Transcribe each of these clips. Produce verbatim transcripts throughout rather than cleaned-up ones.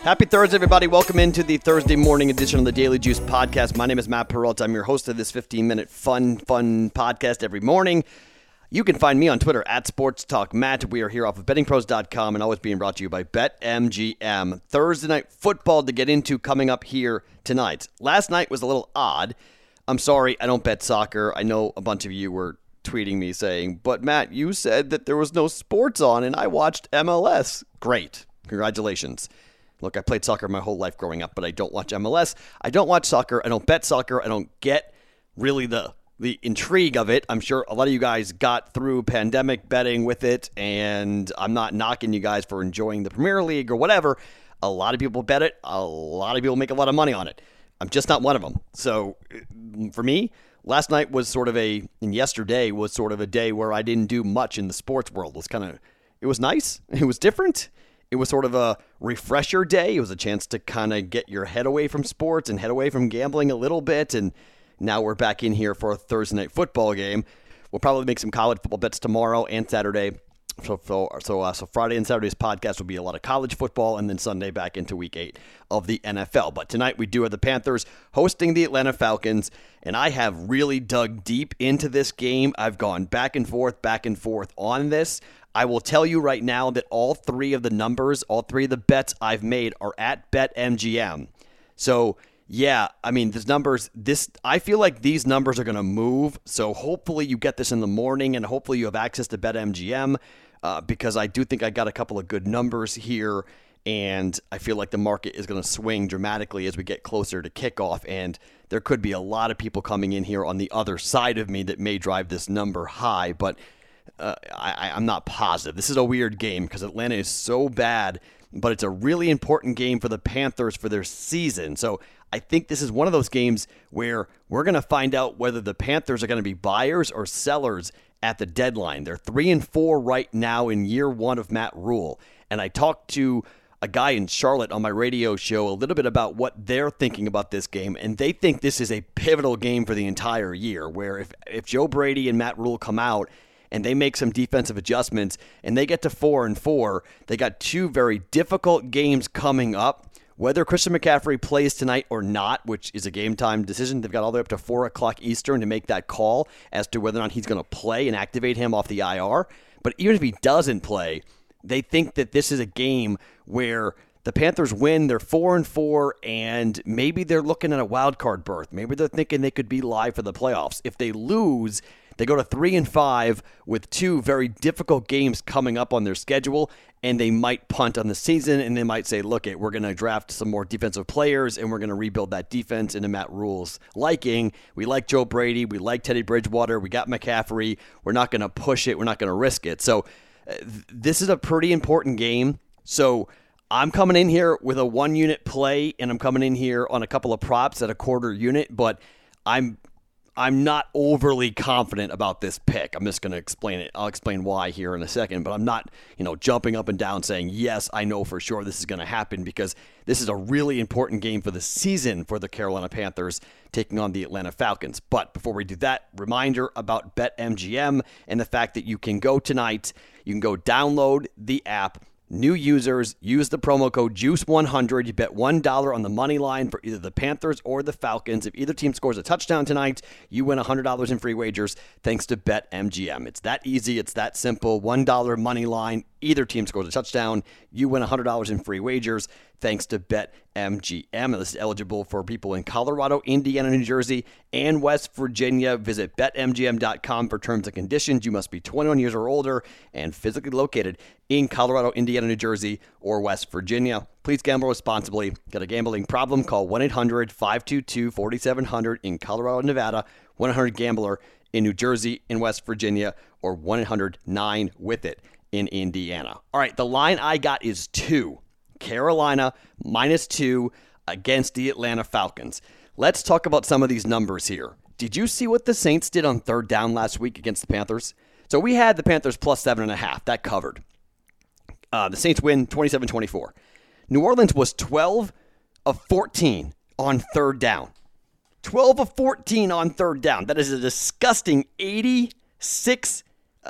Happy Thursday, everybody. Welcome into the Thursday morning edition of the Daily Juice podcast. My name is Matt Peralta. I'm your host of this fifteen-minute fun, fun podcast every morning. You can find me on Twitter at Sports Talk Matt. We are here off of betting pros dot com and always being brought to you by BetMGM. Thursday night football to get into coming up here tonight. Last night was a little odd. I'm sorry, I don't bet soccer. I know a bunch of you were tweeting me saying, but Matt, you said that there was no sports on and I watched M L S. Great. Congratulations. Look, I played soccer my whole life growing up, but I don't watch M L S. I don't watch soccer. I don't bet soccer. I don't get really the the intrigue of it. I'm sure a lot of you guys got through pandemic betting with it, and I'm not knocking you guys for enjoying the Premier League or whatever. A lot of people bet it. A lot of people make a lot of money on it. I'm just not one of them. So for me, last night was sort of a, and yesterday was sort of a day where I didn't do much in the sports world. It was kind of, it was nice. It was different. It was sort of a refresher day. It was a chance to kind of get your head away from sports and head away from gambling a little bit. And now we're back in here for a Thursday night football game. We'll probably make some college football bets tomorrow and Saturday. So so so, uh, so Friday and Saturday's podcast will be a lot of college football, and then Sunday back into week eight of the N F L. But tonight we do have the Panthers hosting the Atlanta Falcons, and I have really dug deep into this game. I've gone back and forth, back and forth on this. I will tell you right now that all three of the numbers, all three of the bets I've made are at BetMGM. So yeah, I mean, these numbers, this, I feel like these numbers are going to move. So hopefully you get this in the morning and hopefully you have access to BetMGM uh, because I do think I got a couple of good numbers here. And I feel like the market is going to swing dramatically as we get closer to kickoff. And there could be a lot of people coming in here on the other side of me that may drive this number high. But uh, I, I'm not positive. This is a weird game because Atlanta is so bad. But it's a really important game for the Panthers for their season. So I think this is one of those games where we're going to find out whether the Panthers are going to be buyers or sellers at the deadline. They're three and four right now in year one of Matt Rule. And I talked to a guy in Charlotte on my radio show a little bit about what they're thinking about this game. And they think this is a pivotal game for the entire year, where if, if Joe Brady and Matt Rule come out and they make some defensive adjustments, and they get to four and four. They got two very difficult games coming up. Whether Christian McCaffrey plays tonight or not, which is a game time decision, they've got all the way up to four o'clock Eastern to make that call as to whether or not he's going to play and activate him off the I R. But even if he doesn't play, they think that this is a game where the Panthers win, they're four and four, and maybe they're looking at a wild card berth. Maybe they're thinking they could be live for the playoffs. If they lose, they go to three and five with two very difficult games coming up on their schedule, and they might punt on the season, and they might say, look, it, we're going to draft some more defensive players, and we're going to rebuild that defense into Matt Rule's liking. We like Joe Brady. We like Teddy Bridgewater. We got McCaffrey. We're not going to push it. We're not going to risk it. So uh, th- this is a pretty important game. So I'm coming in here with a one-unit play, and I'm coming in here on a couple of props at a quarter unit, but I'm I'm not overly confident about this pick. I'm just going to explain it. I'll explain why here in a second, but I'm not, you know, jumping up and down saying, yes, I know for sure this is going to happen, because this is a really important game for the season for the Carolina Panthers taking on the Atlanta Falcons. But before we do that, reminder about BetMGM and the fact that you can go tonight, you can go download the app. New users, use the promo code juice one hundred. You bet one dollar on the money line for either the Panthers or the Falcons. If either team scores a touchdown tonight, you win one hundred dollars in free wagers thanks to BetMGM. It's that easy. It's that simple. one dollar money line. Either team scores a touchdown, you win one hundred dollars in free wagers thanks to BetMGM. And this is eligible for people in Colorado, Indiana, New Jersey, and West Virginia. Visit Bet M G M dot com for terms and conditions. You must be twenty-one years or older and physically located in Colorado, Indiana, New Jersey, or West Virginia. Please gamble responsibly. Got a gambling problem? Call one eight hundred five two two four seven zero zero in Colorado, Nevada, one eight hundred gambler in New Jersey, in West Virginia, or one eight hundred nine with it in Indiana. All right, the line I got is two. Carolina minus two against the Atlanta Falcons. Let's talk about some of these numbers here. Did you see what the Saints did on third down last week against the Panthers? So we had the Panthers plus seven and a half. That covered. Uh, the Saints win twenty-seven twenty-four. New Orleans was twelve of fourteen on third down. twelve of fourteen on third down. That is a disgusting eighty-six,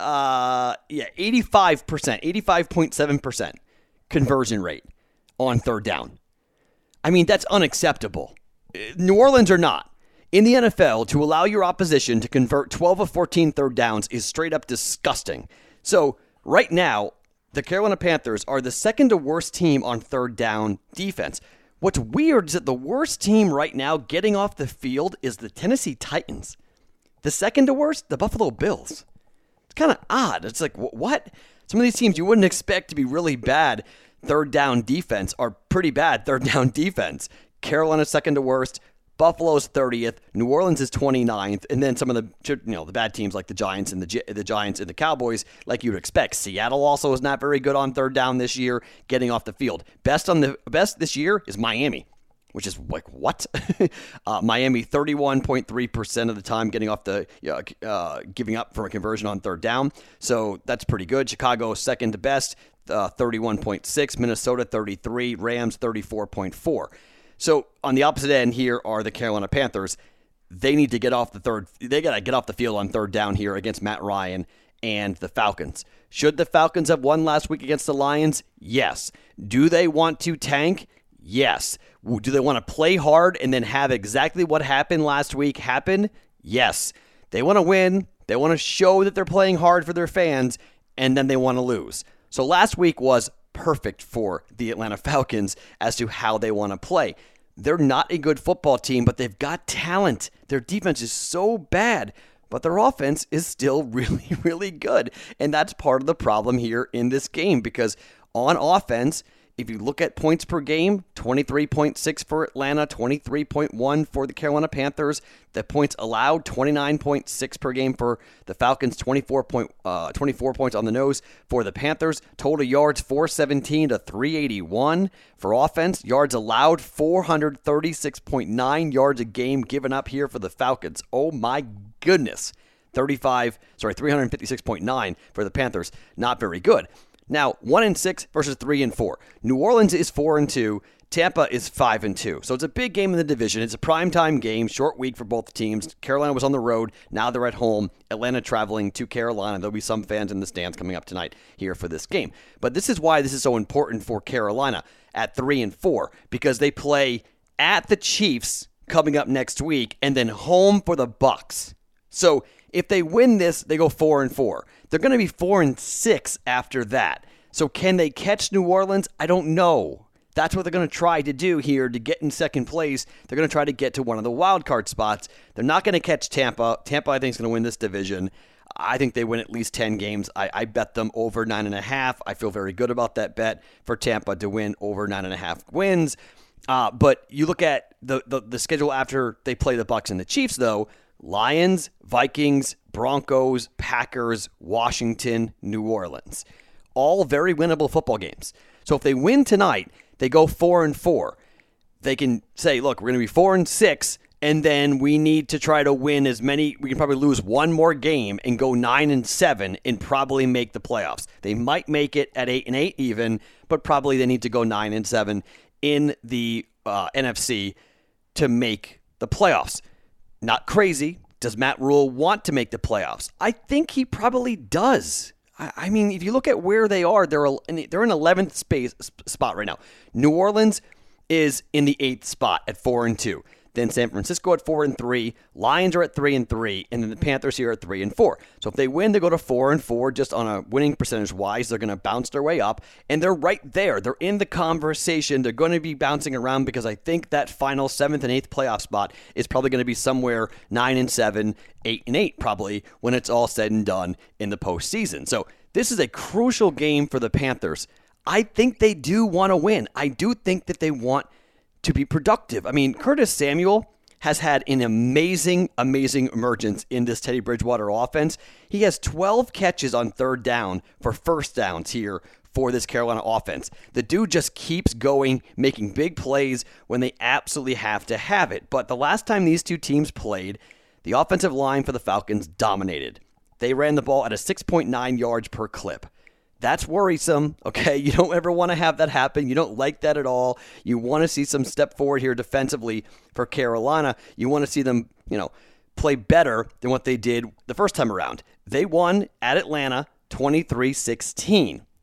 uh, yeah, eighty-five percent, eighty-five point seven percent conversion rate on third down. I mean, that's unacceptable. New Orleans or not. In the N F L, to allow your opposition to convert twelve of fourteen third downs is straight up disgusting. So right now, the Carolina Panthers are the second to worst team on third down defense. What's weird is that the worst team right now getting off the field is the Tennessee Titans. The second to worst, the Buffalo Bills. It's kind of odd. It's like, what? Some of these teams you wouldn't expect to be really bad third down defense are pretty bad third down defense. Carolina's second to worst. Buffalo's thirtieth, New Orleans is twenty-ninth, and then some of the you know the bad teams like the Giants and the the Giants and the Cowboys, like you'd expect. Seattle also is not very good on third down this year, getting off the field. Best on the best this year is Miami, which is like what? uh, Miami thirty-one point three percent of the time getting off the uh, uh, giving up for a conversion on third down, so that's pretty good. Chicago second to best, uh, thirty-one point six. Minnesota thirty-three, Rams thirty-four point four. So on the opposite end here are the Carolina Panthers. They need to get off the third. They got to get off the field on third down here against Matt Ryan and the Falcons. Should the Falcons have won last week against the Lions? Yes. Do they want to tank? Yes. Do they want to play hard and then have exactly what happened last week happen? Yes. They want to win. They want to show that they're playing hard for their fans, and then they want to lose. So last week was perfect for the Atlanta Falcons as to how they want to play. They're not a good football team, but they've got talent. Their defense is so bad, but their offense is still really, really good. And that's part of the problem here in this game, because on offense, if you look at points per game, twenty-three point six for Atlanta, twenty-three point one for the Carolina Panthers. The points allowed, twenty-nine point six per game for the Falcons, twenty-four, point, uh, twenty-four points on the nose for the Panthers. Total yards, four seventeen to three eighty-one. For offense, yards allowed, four thirty-six point nine yards a game given up here for the Falcons. Oh my goodness. thirty-five, sorry, three fifty-six point nine for the Panthers. Not very good. Now, one and six versus three and four. New Orleans is four and two. Tampa is five and two. So it's a big game in the division. It's a primetime game, short week for both teams. Carolina was on the road. Now they're at home. Atlanta traveling to Carolina. There'll be some fans in the stands coming up tonight here for this game. But this is why this is so important for Carolina at three and four, because they play at the Chiefs coming up next week and then home for the Bucks. So if they win this, they go four and four. They're going to be four and six after that. So can they catch New Orleans? I don't know. That's what they're going to try to do here to get in second place. They're going to try to get to one of the wild card spots. They're not going to catch Tampa. Tampa, I think, is going to win this division. I think they win at least ten games. I, I bet them over nine and a half. I feel very good about that bet for Tampa to win over nine and a half wins. Uh, but you look at the, the the schedule after they play the Bucs and the Chiefs, though. Lions, Vikings, Broncos, Packers, Washington, New Orleans. All very winnable football games. So if they win tonight, they go four and four. They can say, look, we're going to be four and six, and then we need to try to win as many. We can probably lose one more game and go nine and seven and probably make the playoffs. They might make it at eight and eight even, but probably they need to go nine and seven in the uh, N F C to make the playoffs. Not crazy. Does Matt Rule want to make the playoffs? I think he probably does. I, I mean, if you look at where they are, they're they're in eleventh space spot right now. New Orleans is in the eighth spot at four and two. Then San Francisco at four and three. Lions are at three and three, and then the Panthers here at three and four. So if they win, they go to four and four. Just on a winning percentage wise, they're going to bounce their way up, and they're right there. They're in the conversation. They're going to be bouncing around because I think that final seventh and eighth playoff spot is probably going to be somewhere nine and seven, eight and eight, probably when it's all said and done in the postseason. So this is a crucial game for the Panthers. I think they do want to win. I do think that they want to be productive. I mean, Curtis Samuel has had an amazing, amazing emergence in this Teddy Bridgewater offense. He has twelve catches on third down for first downs here for this Carolina offense. The dude just keeps going, making big plays when they absolutely have to have it. But the last time these two teams played, the offensive line for the Falcons dominated. They ran the ball at a six point nine yards per clip. That's worrisome, okay? You don't ever want to have that happen. You don't like that at all. You want to see some step forward here defensively for Carolina. You want to see them, you know, play better than what they did the first time around. They won at Atlanta twenty-three sixteen.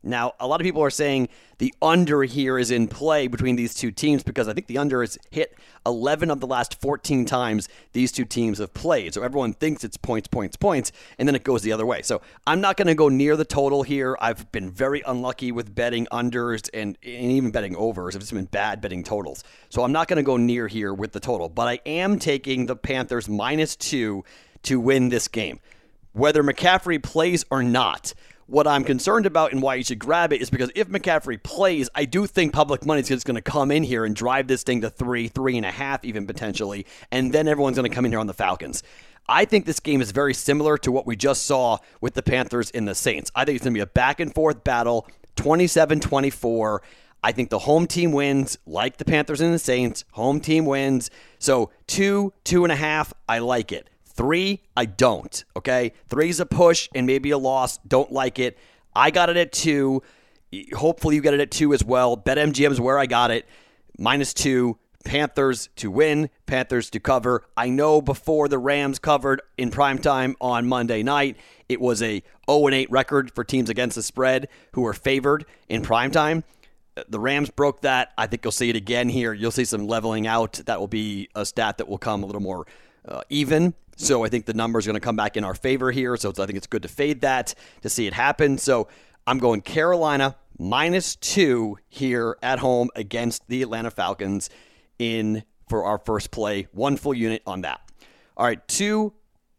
Now, a lot of people are saying the under here is in play between these two teams because I think the under has hit eleven of the last fourteen times these two teams have played. So everyone thinks it's points, points, points, and then it goes the other way. So I'm not going to go near the total here. I've been very unlucky with betting unders and, and even betting overs. I've just been bad betting totals. So I'm not going to go near here with the total. But I am taking the Panthers minus two to win this game. Whether McCaffrey plays or not, what I'm concerned about and why you should grab it is because if McCaffrey plays, I do think public money is just going to come in here and drive this thing to three, three and a half even potentially, and then everyone's going to come in here on the Falcons. I think this game is very similar to what we just saw with the Panthers and the Saints. I think it's going to be a back-and-forth battle, twenty-seven twenty-four. I think the home team wins, like the Panthers and the Saints. Home team wins. So two, two and a half, I like it. Three, I don't, okay? Three's a push and maybe a loss. Don't like it. I got it at two. Hopefully you get it at two as well. BetMGM is where I got it. Minus two. Panthers to win. Panthers to cover. I know before the Rams covered in primetime on Monday night, it was a oh and eight record for teams against the spread who were favored in primetime. The Rams broke that. I think you'll see it again here. You'll see some leveling out. That will be a stat that will come a little more uh, even. So I think the number is going to come back in our favor here. So I think it's good to fade that to see it happen. So I'm going Carolina minus two here at home against the Atlanta Falcons in for our first play. One full unit on that. All right, two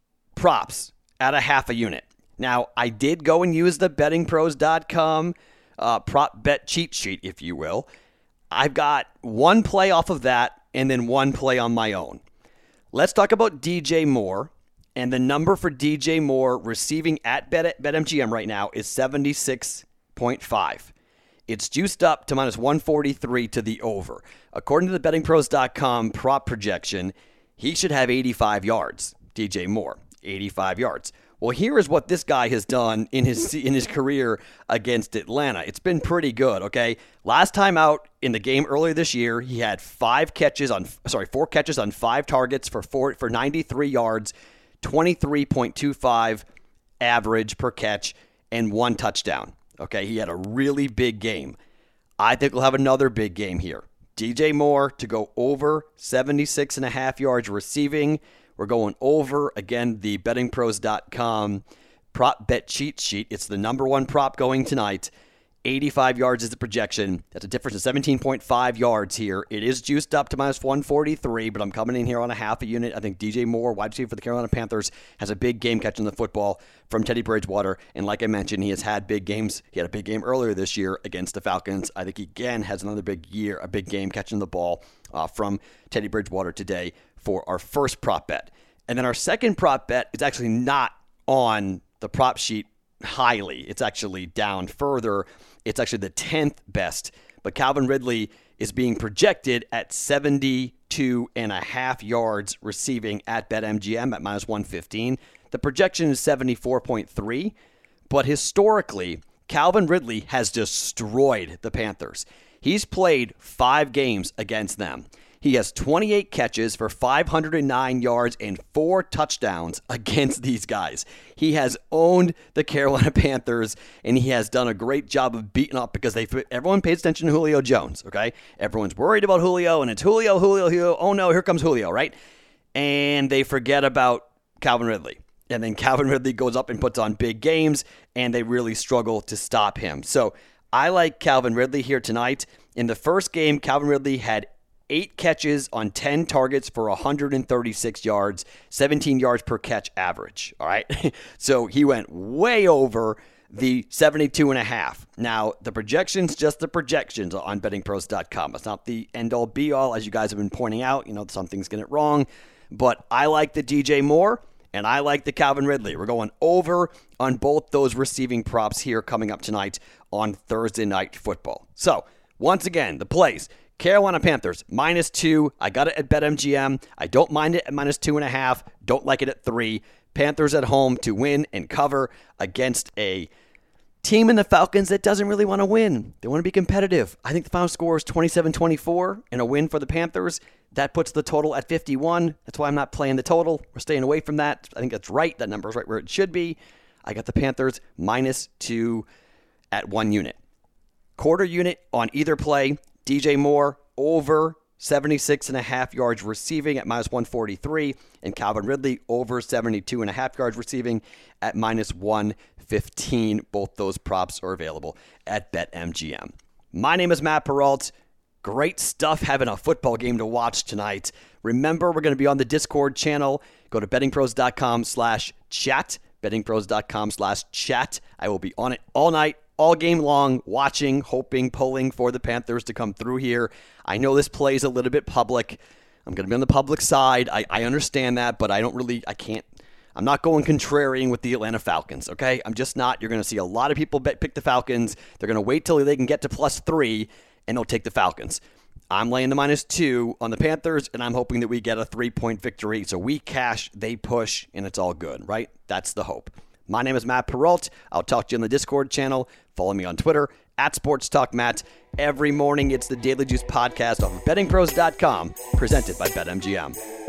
props at a half a unit. Now, I did go and use the betting pros dot com uh, prop bet cheat sheet, if you will. I've got one play off of that and then one play on my own. Let's talk about D J Moore, and the number for D J Moore receiving at Bet- BetMGM right now is seventy-six point five. It's juiced up to minus one forty-three to the over. According to the betting pros dot com prop projection, he should have eighty-five yards, D J Moore, eighty-five yards. Well, here is what this guy has done in his in his career against Atlanta. It's been pretty good, okay? Last time out in the game earlier this year, he had five catches on sorry, four catches on five targets for four for ninety-three yards, twenty-three point two five average per catch, and one touchdown. Okay, he had a really big game. I think we'll have another big game here. D J Moore to go over seventy-six and a half yards receiving. We're going over, again, the betting pros dot com prop bet cheat sheet. It's the number one prop going tonight. eighty-five yards is the projection. That's a difference of seventeen point five yards here. It is juiced up to minus one forty-three, but I'm coming in here on a half a unit. I think D J Moore, wide receiver for the Carolina Panthers, has a big game catching the football from Teddy Bridgewater. And like I mentioned, he has had big games. He had a big game earlier this year against the Falcons. I think he again has another big year, a big game catching the ball uh, from Teddy Bridgewater today for our first prop bet. And then our second prop bet is actually not on the prop sheet highly. It's actually down further. It's actually the tenth best. But Calvin Ridley is being projected at seventy-two and a half yards receiving at BetMGM at minus one fifteen. The projection is seventy-four point three. But historically, Calvin Ridley has destroyed the Panthers. He's played five games against them. He has twenty-eight catches for five hundred nine yards and four touchdowns against these guys. He has owned the Carolina Panthers, and he has done a great job of beating up because they everyone pays attention to Julio Jones, okay? Everyone's worried about Julio, and it's Julio, Julio, Julio. Oh, no, here comes Julio, right? And they forget about Calvin Ridley. And then Calvin Ridley goes up and puts on big games, and they really struggle to stop him. So I like Calvin Ridley here tonight. In the first game, Calvin Ridley had eight catches on ten targets for one hundred thirty-six yards, seventeen yards per catch average. All right. So he went way over the seventy-two and a half. Now, the projections, just the projections on betting pros dot com. It's not the end all be all, as you guys have been pointing out. You know, some things get it wrong. But I like the D J Moore and I like the Calvin Ridley. We're going over on both those receiving props here coming up tonight on Thursday Night Football. So, once again, the plays. Carolina Panthers, minus two. I got it at BetMGM. I don't mind it at minus two and a half. Don't like it at three. Panthers at home to win and cover against a team in the Falcons that doesn't really want to win. They want to be competitive. I think the final score is twenty-seven twenty-four and a win for the Panthers. That puts the total at fifty-one. That's why I'm not playing the total. We're staying away from that. I think that's right. That number is right where it should be. I got the Panthers minus two at one unit. Quarter unit on either play, D J Moore over seventy-six and a half yards receiving at minus one forty-three, and Calvin Ridley over seventy-two and a half yards receiving at minus one fifteen. Both those props are available at BetMGM. My name is Matt Perrault. Great stuff having a football game to watch tonight. Remember, we're going to be on the Discord channel. Go to bettingpros.com slash chat. bettingpros.com slash chat. I will be on it all night, all game long, watching, hoping, pulling for the Panthers to come through here. I know this plays a little bit public. I'm going to be on the public side. I, I understand that, but I don't really, I can't, I'm not going contrarian with the Atlanta Falcons, okay? I'm just not. You're going to see a lot of people bet, pick the Falcons. They're going to wait till they can get to plus three, and they'll take the Falcons. I'm laying the minus two on the Panthers, and I'm hoping that we get a three-point victory. So we cash, they push, and it's all good, right? That's the hope. My name is Matt Perrault. I'll talk to you on the Discord channel. Follow me on Twitter, at Sports Talk Matt. Every morning, it's the Daily Juice podcast off of betting pros dot com, presented by BetMGM.